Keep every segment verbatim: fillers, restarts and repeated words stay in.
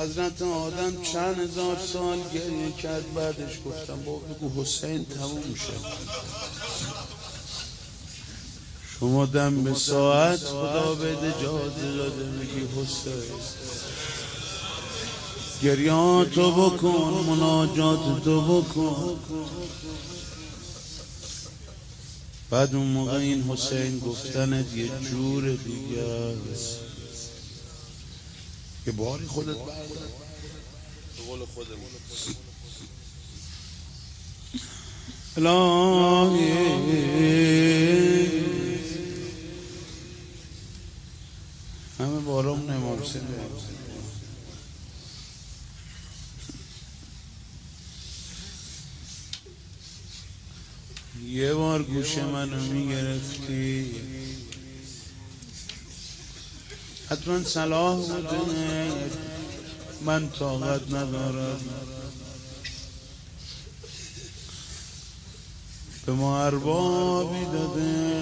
حضرت آدم چند هزار سال گریه کرد، بعدش گفتم بابا بگو حسین تموم شد. شما دم به ساعت خدا بده اجازه داده میگی حسین گریاتو بکن، مناجات تو بکن. بعد اون موقع این حسین گفتنت یه جور دیگه است که باری خودت بردار به قول خودمون. الهی همه بارم نمارسه یه بار گوش منو میگرفتی حتما صلاح بودنه، من طاقت ندارم. به ما اربابی داده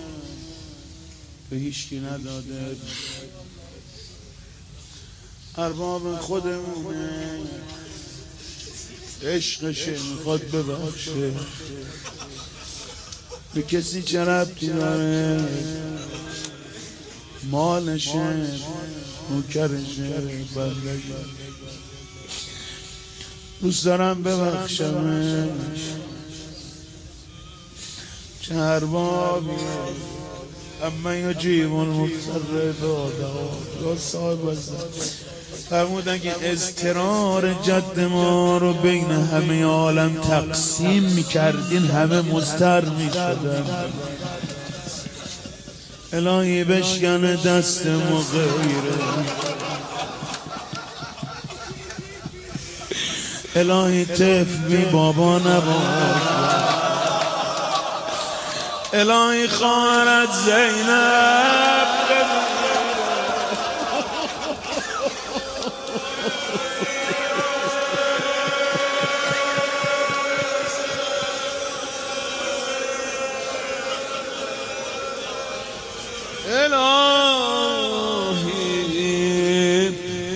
به هیچکی نداده، ارباب خودمونه، عشقشه میخواد ببخشه، به کسی چه ربطی داره، مالشه، نوکرشه، بندگی. دوست دارم ببخشمش، چه اربابی اما یجیب المضطر دعا صاحب وزن فرمودن که اضطرار جد ما رو بین همه عالم تقسیم میکردین، همه مضطر میشدن. الهی بشکن دست مغیره، الهی طفل بی بابا نباش، الهی خواهرت زینب الهی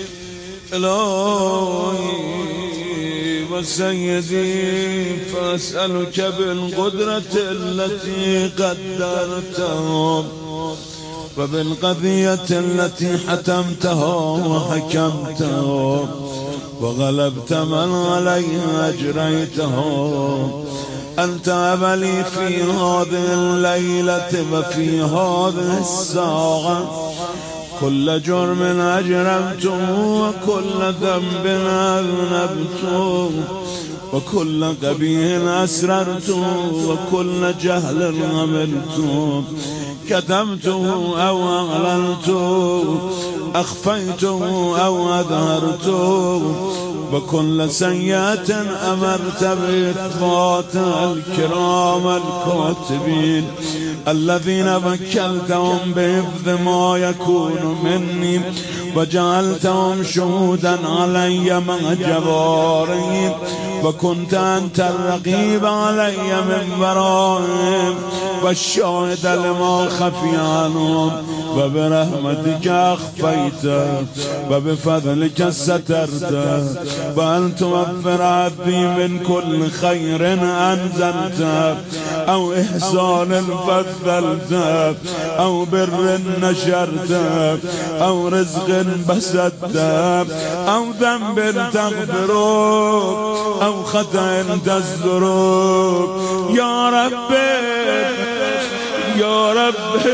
الهی و سیدی فاسألک بالقدرة التي قدرتها و بالقضية التي حتمتها و حكمتها و غلبت من عليها اجريتها. أنت أبلي في هذه الليلة وفي هذه الساعة، كل جرم أجرمته وكل ذنب أذنبته وكل قبيح أسررته وكل جهل عملته، كتمته أو أعلنته، أخفيته أو أظهرته، وكل سيئة أمرت بإثباتها الكرام الكاتبين الذين وكلتهم بحفظ ما يكون مني وجعلتهم شهودا علي مع جوارهم وكنت أنت الرقيب علي من ورائهم والشاهد لما خفي عنهم وبرحمتك أخفيت وبفضلك سترت وأن توفر عبدي من كل خير أنزلت أو إحسان فضلت أو بر نشرت أو رزق بسطت أو ذنب تغفرك أو خطأ تزدرك يا ربي يا ربي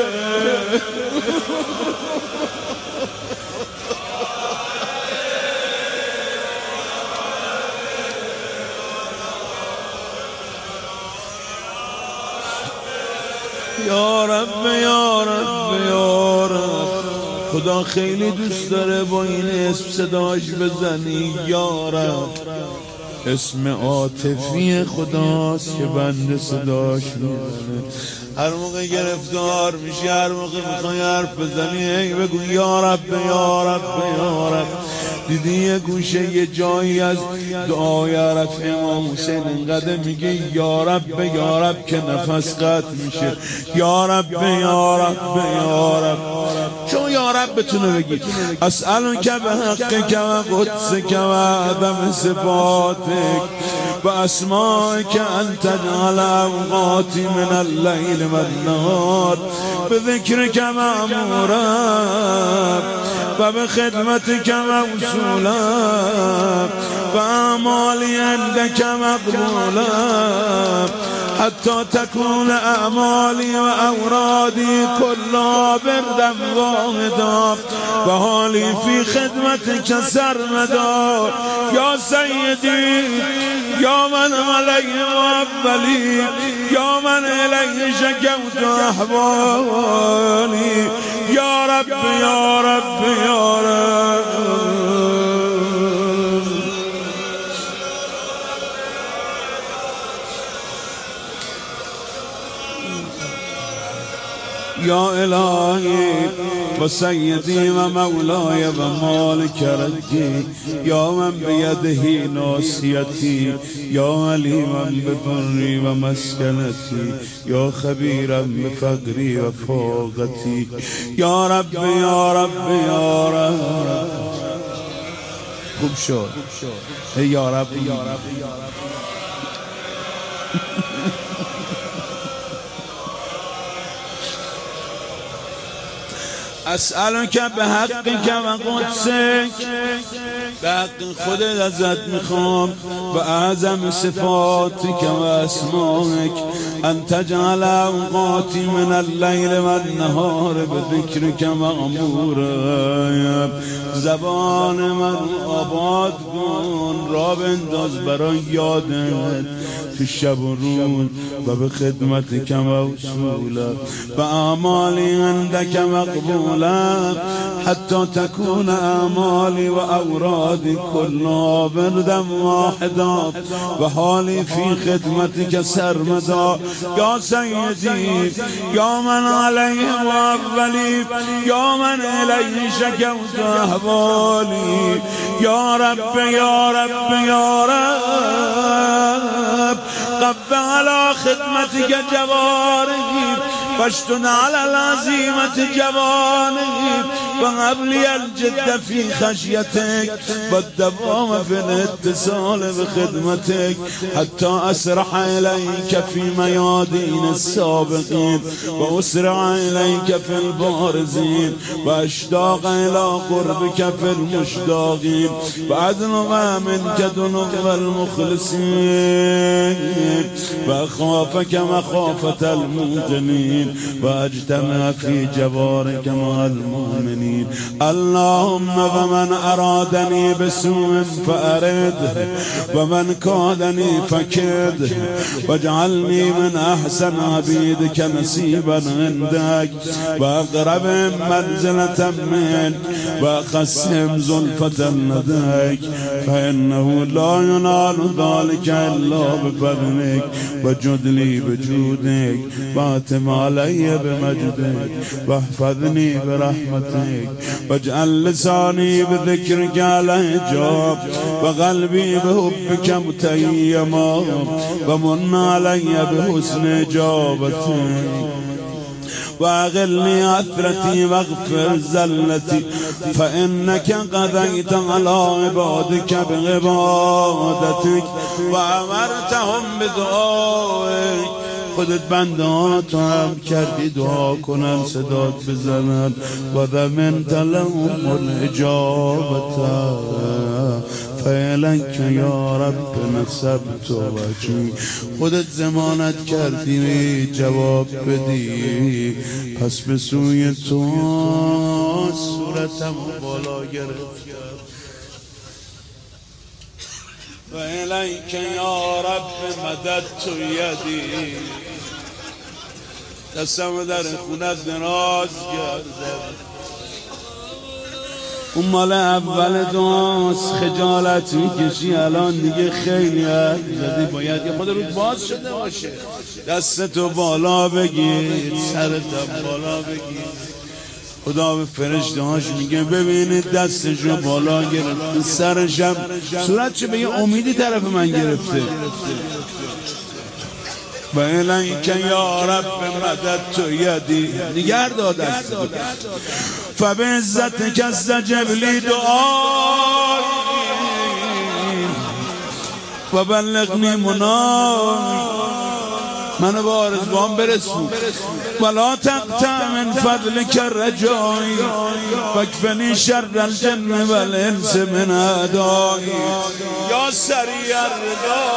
یا رب یا رب یا رب. خدا خیلی دوست داره با این اسم صداش بزنی یا رب. اسم عاطفی خداست که بنده صداش میزنه. هر موقع گرفتار میشی، هر موقع میخوای حرف بزنی هی بگو یا رب یا رب یا رب. دیدی یه گوشه یه جایی از دعای رفع امام حسین انقدر میگه یا رب یا رب که نفس قطع میشه. یا رب یا رب یا رب. چون شما یا رب بتونه بگید اسألک به حقک و قدسک و عدم صفاتک و اسمائک ان تجعل اوقاتی من اللیل و النهار بذکرک مأمورا و بخدمتک موصولا و اعمالی عندک مقبولا حتی تكون اعمالی و اورادی کلا بردا واحدا و حالی فی خدمتک سرمدا یا سیدی یا من علیه و اولی یا من الیه شکوت احوالی یا رب یا رب یا رب یا الهی و سیدی و مولای و مالک ردی یا من بیده ناصیتی یا علیما بضری و مسکنتی یا خبیرا بفقری و فاقتی یا رب یا رب یا رب. خوب شد یا رب یا رب. اسألک به حقک و قدسک به حق خودت ازت میخوام و اعظم صفاتک و اسمائک ان تجعل اوقاتی من اللیل و النهار بذکرک مأمورا زبان من آباد کن را بنداز برای یادت تو شب و روز و به خدمتک موصولا و اعمالی عندک مقبولا حتی تكون اعمالی و اورادی کلا بردا واحدا و حالی فی خدمتک سرمدا یا سیدی یا من علیه و اولی یا من الیه شکوت احوالی یا رب یا رب یا رب قبض على خدمتك جوارحي واشتد على العزيمة جوانحي وهب لي الجد في خشيتك والدوام في الاتصال بخدمتك حتى أسرح إليك في ميادين السابقين وأسرع إليك في البارزين وأشتاق إلى قربك في المشتاقين وأدنو منك دنو المخلصين وأخافك مخافة الموقنين وأجتمع في جوارك مع المؤمنين اللهم ومن أرادني بسوء فأرده ومن كادني فكده واجعلني من أحسن عبيدك نصيبا عندك وأقرب منزلة منك وأقسم زلفة لديك فإنه لا ينال ذلك إلا بفضلك وجد لي بجودك واتم علي بمجدك واحفظني برحمتك واجعل لساني بذكرك على حجاب وقلبي بحبك متيما ومن علي بحسن اجابتك واغلني عثرتي واغفر زلتي فإنك قضيت على عبادك بعبادتك وأمرتهم بدعائك خودت بندات هم کردی دعا کنن صدات بزنن و ضمنت لهم الاجابت فعلنک یا رب نصبت وجهی خودت ضمانت کردی جواب بدی پس به سوی تو صورتم بالا گرفت و الیک یا رب مددت یدی دستم در خونت دراز گردم اون مال اول داست خجالت میکشی الان دیگه خیلی حد زدی باید یه خود رود باز شده باشه دستتو بالا بگیر سرتو بالا بگیر خدا به فرشته هاش میگه ببینید دستشو بالا گرفت سرشم صورتشو به یه امیدی طرف من گرفته و الیک یا رب مدد تو یدی نگر داد است فبعزتک استجب لی دعای و بلغنی منای منو به آرزوام برسون ولا تقطع من فضلک رجایی واکفنی شر الجن والانس من اعدایی یا سریع الرضا.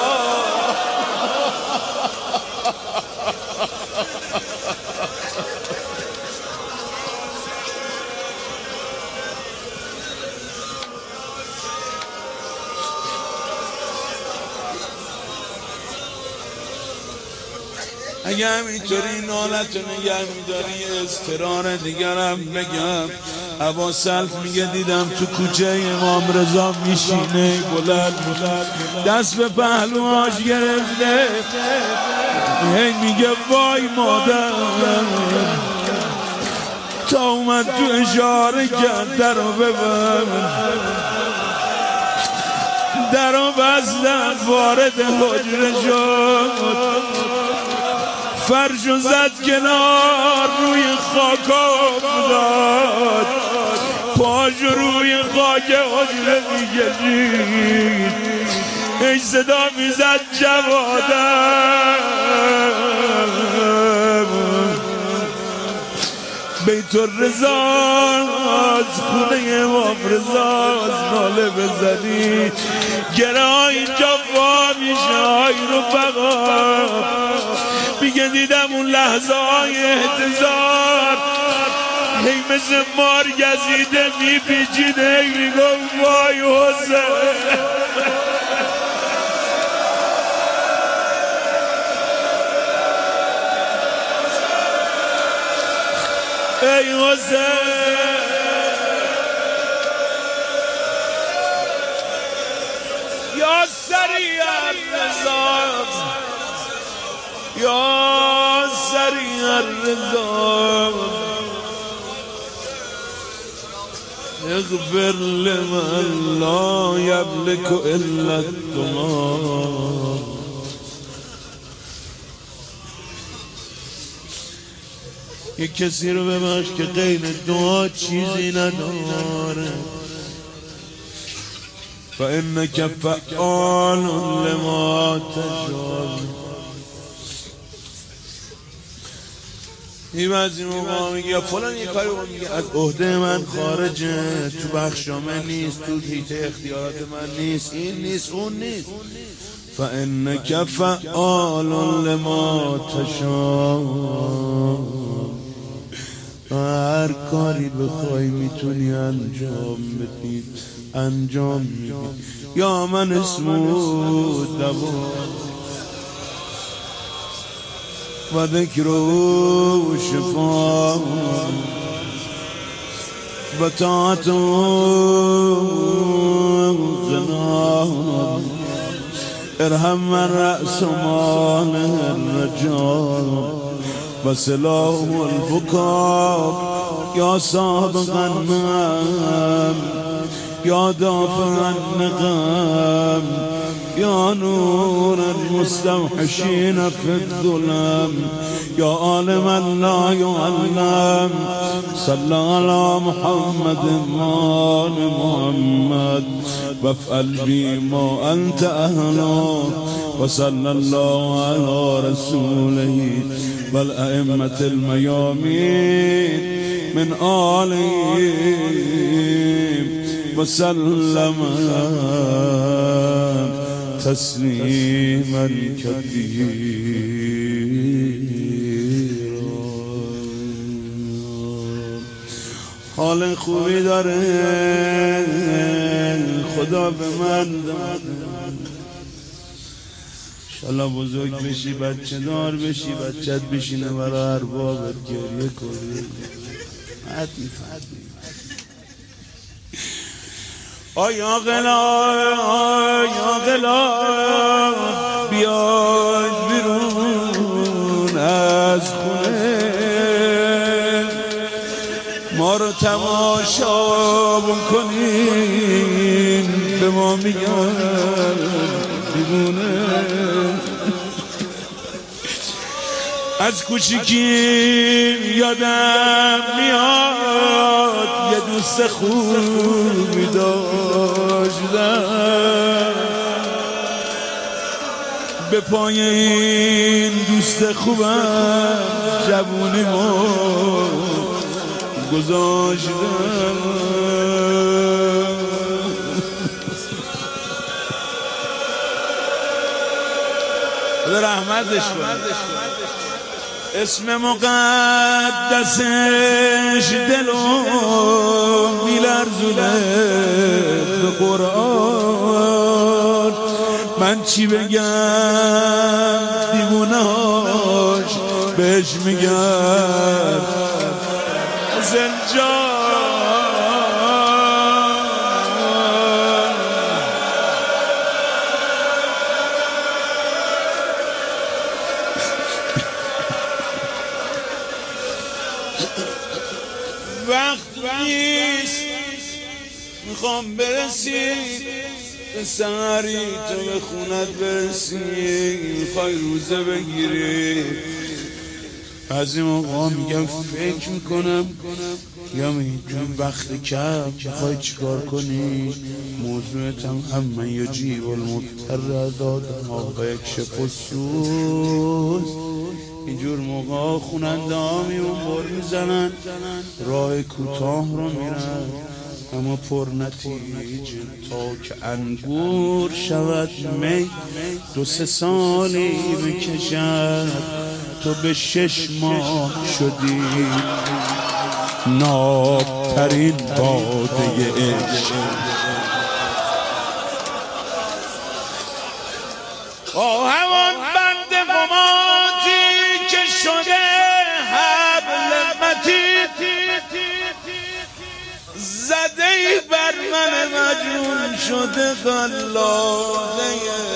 اگه همینطوری نالت نگه میداری استرار دیگرم بگم. ابا سلف میگه دیدم تو کوچه امام رضا میشینه بلند بلند دست به پهلوهاش گرفته هی میگه وای مادر تا اومد تو اشاره کرد درو ببن درو بستن وارد حجره شد فرشو زد کنار روی خاک افتاد پاش روی خاک حجره میکشید ای صدا میزد جوادم بیت الرضا از خونه امام رضا از ناله بزنی گره اینجا وا میشه های رفقا میگه دیدم اون لحظه های احتضار هی مثل مار گزیده میپیچیده میگم وای حسین ای حسین یا سریع الرضا یا سریع الرضا اغفر لمن لا یملک الا الدعاء. یک کسی رو ببخش که غیر دعا چیزی نداره. فانک فعال لما تشاء. این بعضی موقع میگه فلان یک کاری میگه از عهده من خارجه تو بخشامه نیست تو حیطه اختیارات من نیست این نیست اون نیست. فانک فعال لما تشاء. هر کاری بخوای میتونی انجام بدی انجام میدی. یا من اسمو دوا و ذکر و شفا و طاعت و غنا ارحم من رأس مال الرجال و سلاح البکا یا صاحب غنم یا دافع النقم یا نور المستوحشین فی الظلم یا عالم لا یعلم. صلی علی محمد مال محمد وافعل بی ما انت اهلا و صلی الله علی رسوله والائمة الميامين من آلهم وسلم تسلیما کثیرا. حال خوبی داره خدا به من داد. انشالله بزرگ بشی بچه دار بشی بچت بشینه برای اربابت گریه کنی. حتمی فهمی آیا غلا آیا غلا بیاید بیرون از خونه ما رو تماشا بکنین به ما میگن دیوونه. از کوچیکی یادم میاد یه دوست خوبی داشتم، به پای این دوست خوبم جوونیمو گذاشتم. خدا رحمتش کنه. اسم مقدسش دلو میلرزونه به قرآن، من چی بگم دیوونه هاش بهش میگن زنجان. وقت نیست میخوام برسی به سحری تو به خونت برسی، میخوای روزه بگیری. از این موقع میگم فکر میکنم یا میگم وقت کم میخوای چیکار کنی، موضوعت هم همه یا جیب المفتر دادم آقا یک شف و سوز. اینجور موقع خوننده ها میون بر میزنن، راه کوتاه رو میرن اما پر نتیجه تا که انگور شود می دو سه سالی بکشد. تو به شش ماه شدی نابترین باده عشق. آه همان بند قماتی که شده حبل متین، زده ای بر من مجنون شده غلاله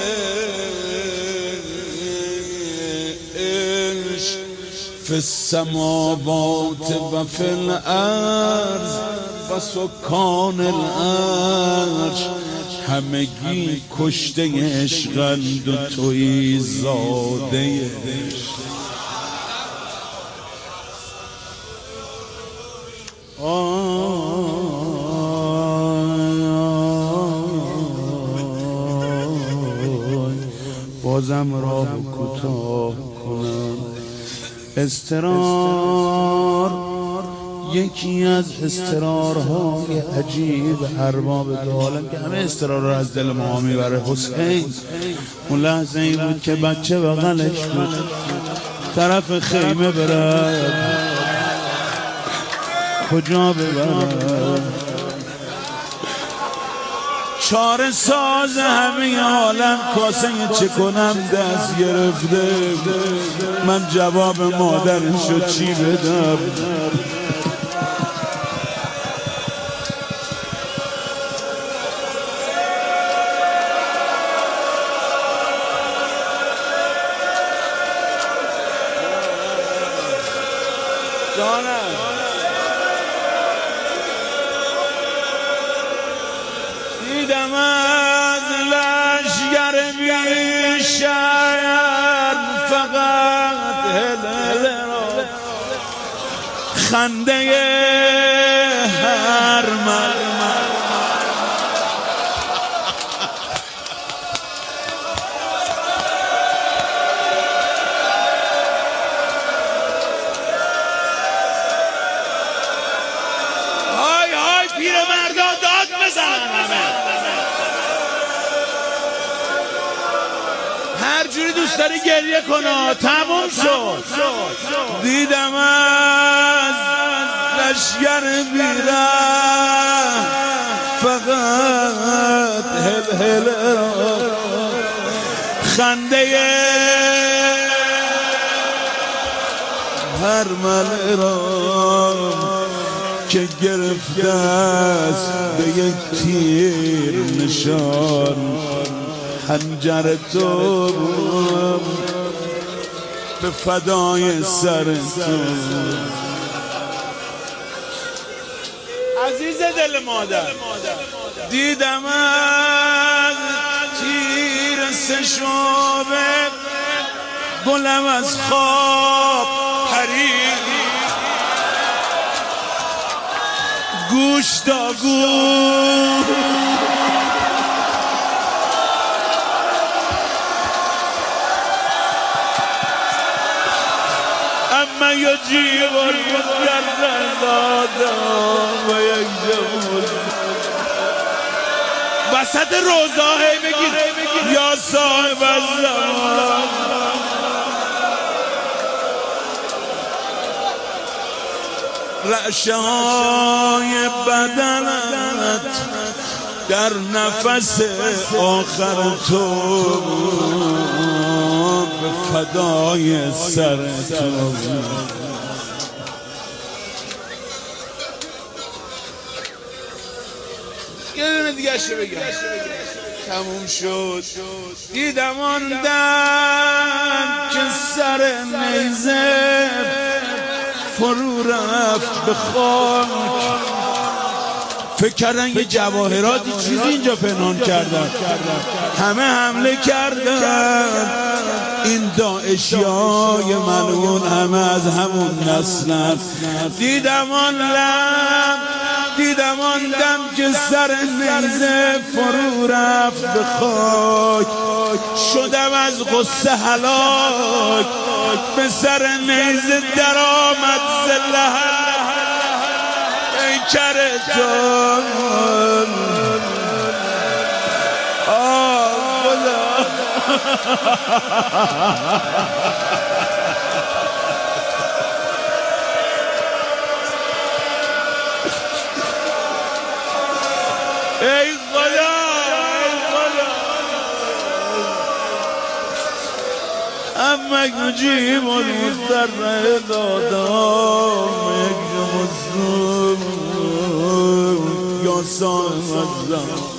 عشق. فی السماوات و فی الارض و سکان العرش، همگی کشته عشقند و تویی زاده عشق. بازم راه کوتاه کنم. اضطرار یکی از اضطرارهای عجیب ارباب دو عالم که همه اضطرار رو از دل ما میبره. حسین اون لحظه ای بود که بچه بغلش بود، طرف خیمه بره کجا ببره، چاره ساز همه عالم کاسه چه کنم دست گرفته. من جواب مادرشو چی بدم؟ جانم دیدم از لشگر بیشتر فقط هلل را خنده هر مرمر. های های پیر مردا داد بزنن همه، هر جوری دوست داری گریه کنا. تموم شد. دیدم از لشگر بیره فقط هل هل خنده هر مل را که گرفته است به یک تیر نشان. خنجر تو به فدای سر تو عزیز دل مادر. دیدم از تیر سه شعبه گلم از خواب پرید گوش تا گوش اما یجیب المضطر دادم و یک جمول وسط روزا هی بگید یا صاحب الزمان رعشه های بدنت در نفس آخر تو به فدای سر تو یه دونه دیگه شه بگم تموم شد. دیدم آن دن که سر نیزه فرو رفت به خاک، فکر کردن یه جواهراتی چیزی اینجا پنهان کردن، همه حمله کردن. این داعشیای ملعون همه از همون نسلن. دیدم آن لب دیدم آن دم که سر نیزه فرو رفت به خاک، شدم از غصه هلاک، به سر نیزه در آمد زلهر ای کرتان. آه خدا ای خدا ای خدا اما یجیب المضطر دادم یک مظلوم یا صاحب الزمان.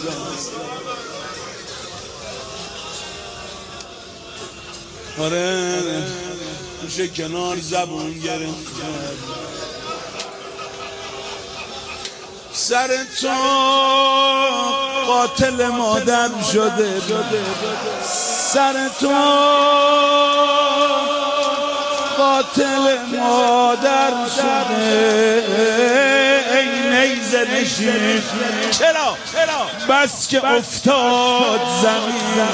آره میشه کنار زبون گرفت سر تو قاتل مادر شده، سر تو قاتل مادر شده ای نیزه نشین. چرا؟ بس که افتاد زمین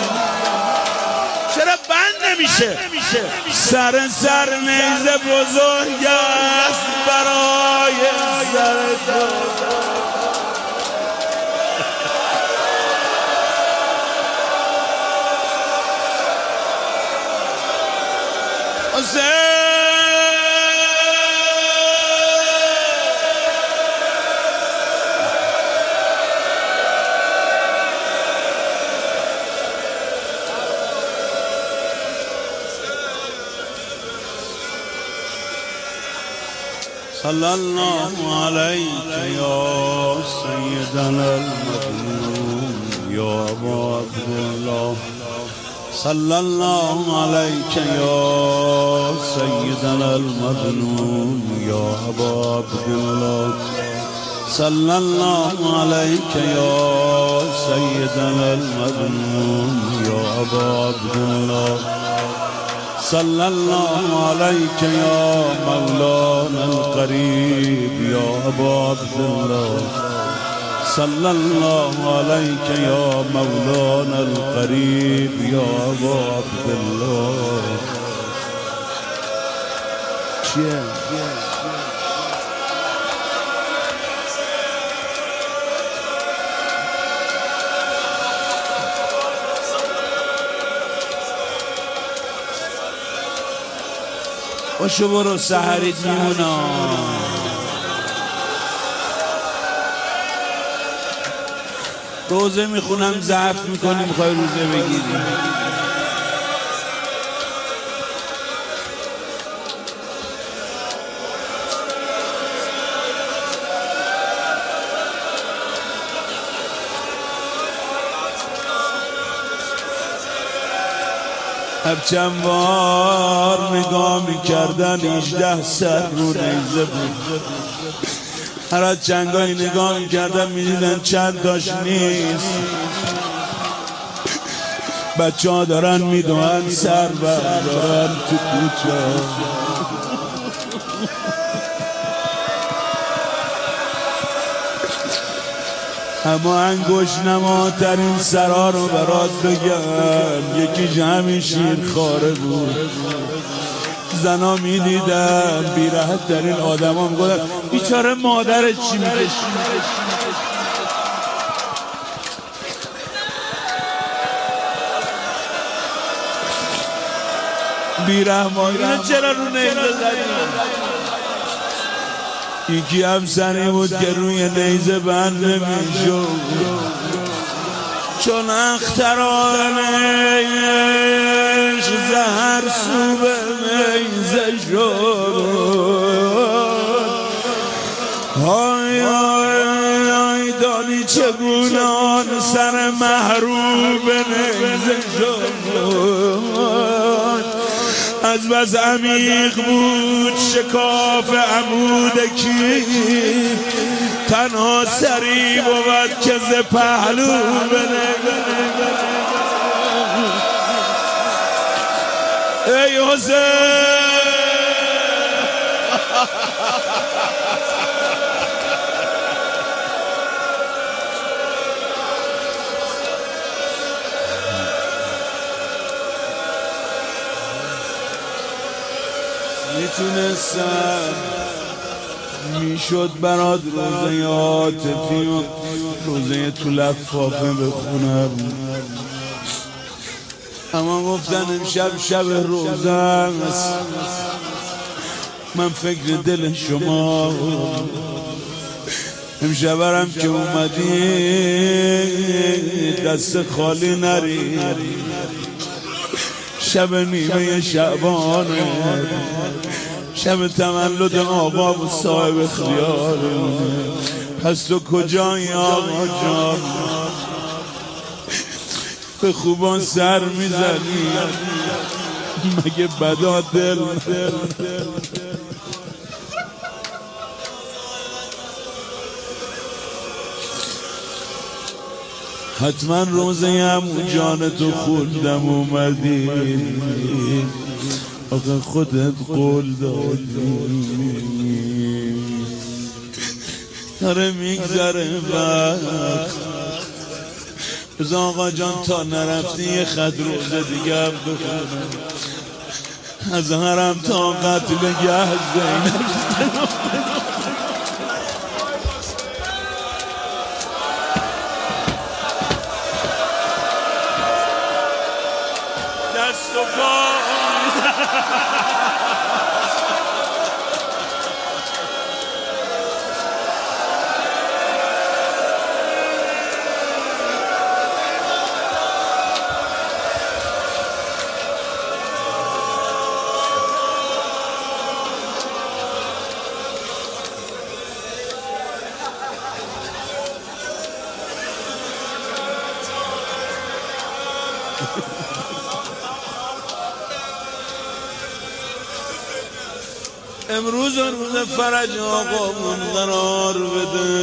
چرا بند نمیشه؟ سر سر نیزه بزرگ است برای سر تو. حسین صلی الله علیک یا سیدنا المظلوم یا ابا عبدالله. صلی الله علیک یا سیدنا المظلوم یا ابا عبدالله. صلی الله علیک یا سیدنا المظلوم یا ابا عبدالله. صلی الله علیک یا مولانا القریب یا ابا عبدالله. صلی الله علیک یا مولانا القریب یا ابا عبدالله. چیه؟ باشو برو سحریت میمونا. روزه میخونم ضعف میکنی میخوای روزه بگیری. هر چند بار نگاه میکردن هجده سر رو نیزه بود، هر از چنگایی نگاه میکردن میدیدن چند داشت نیست. بچه ها دارن میدونن سر بردارن تو کوچه. اما انگوش نماترین سرا رو برات بگم، یکی همین شیرخواره بود. زنا میدیدم بیرحت در این آدم ها میگودن بیچاره مادرت چی میگه. بیرحمان اینو چرا رو نیزه زدی؟ یکی هم سنی بود که روی نیزه بند نمیشد، چون اخترانش زهر سو به نیزه شد. های های های دانی چگونه آن سر محروم به نیزه شد. از بس عمیق بود شکاف عمود کی، تنها سری بود که ز پهلو بنه. ای حسین میتونستم میشد برات روزه عاطفی و روزه تو لفافه بخونم، اما گفتن امشب شب روزه است. من فکر دل شما امشبرم که اومدی دست خالی نری. شب نیمه شعبانه، شب تولد آقا و صاحب خیارمونه. پس تو کجایی آقا جان؟ به خوبان سر میزنی مگه بدا دل؟ حتما روزه همون جان تو خوندم اومدی، آقا خودت قول دادی. داره میگذره وقت، بز آقا جان تا نرفتی یه خط روزه دیگه هم بخونم. از حرم تا قتل گه زینب دست و پا امروز روز فرج آقامون قرار بده.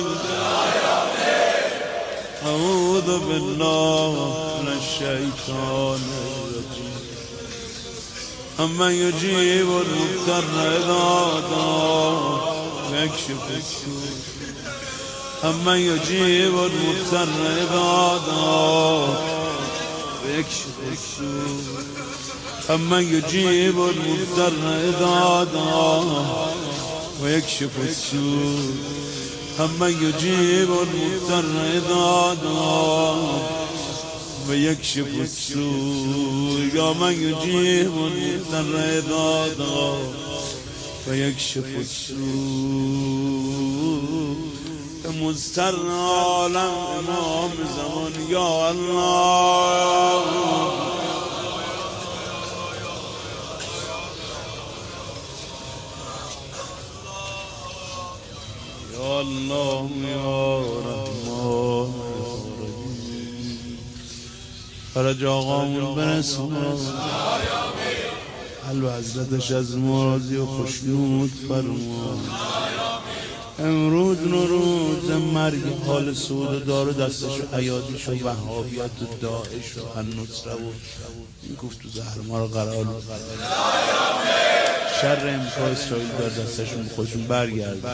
اعوذ بالله من الشیطان الرجیم. اما یجیب المضطر اذا دعا ویکشف السوء. اما یجیب المضطر اذا دعا ویکشف السوء. اما یجیب المضطر اذا دعا ویکشف السوء. اما یجیب المضطر اذا دعا ویکشف السوء. یا من یجیب المضطر اذا دعا ویکشف السوء. مضطر عالم امام زمان یا الله. یا الله یا رحمان فرج آقامون برسون. قلب حضرتش از مرادی و خوشنود فرمان. امروز نوروز مرگ حال سود داره دستشو حیاتیشو وهابیت و داعش و النصره و این گفت تو زهر ما رو قرار شر امریکا اسرائیل در دستشون خودشون برگرد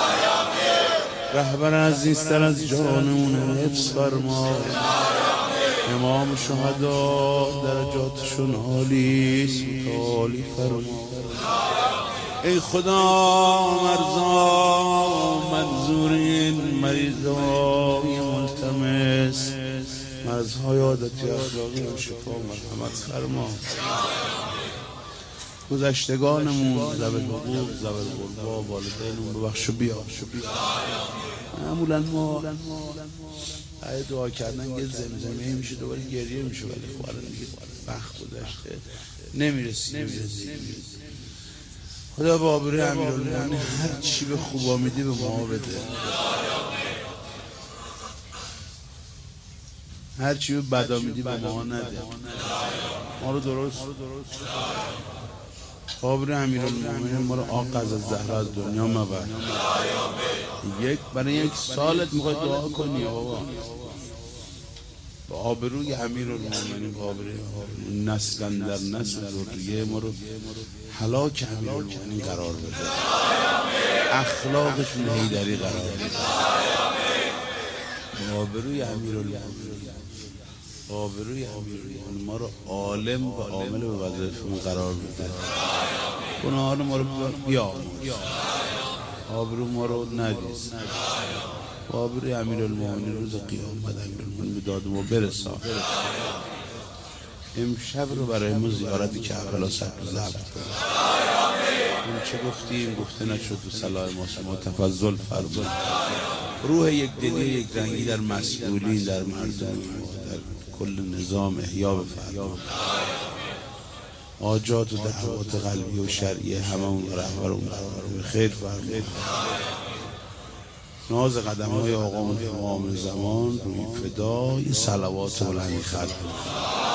رهبر عزیزتر از جانمون حفظ فرما امام شهدا درجاتشون عالیست عالی فرما ای خدا مرزا منظورین مریضای ملتمس مرزهای عادتی اخلاقی و شفا مرحمت فرما گذشتگانمون ذوی الحقوق ذوی القربا والدینمون ببخش و بیا معمولا ما ای دعا کردن یه زمزمه میشه دوباره گریه میشه ولی خب الان دیگه وقت گذشته نمیرسی نمیرسی خدا با آبروی امیرالمومنین هر چی به خوبا میدی به ما بده هر چی به بدا میدی به ما نده ما رو درست با آبروی امیرالمومنین ما رو آق از زهرا از دنیا مبر یک برای یک سالت میخوای دعا کنی بابا با آبروی امیرالمومنین با آبروی نسل در نسل ذریه ما رو هلاک امیرالمومنین قرار بده اخلاقشون حیدری قرار بده با آبروی امیرالمومنین با آبروی امیرالمومنین ما رو عالم و عامل به وظیفه‌مون قرار بده گناهان ما رو بیامرز آبرو ما رو ندیز با آبروی امیرالمومنین روز قیامت امیرالمومنین به داد ما برسان امشب رو برای ما زیارت کربلا ثبت ضبط کن این چه گفتیم گفته نشد و صلاح ما تفضل فرما روح یک دلی یک رنگی در مسئولین در مردم در کل نظام احیا بفرما حاجات و دعوات قلبی و شرعی هممون رهبرمون قرار خیر فرما ناز قدم های آقامون امام زمان روی فدای صلوات بلندی خلق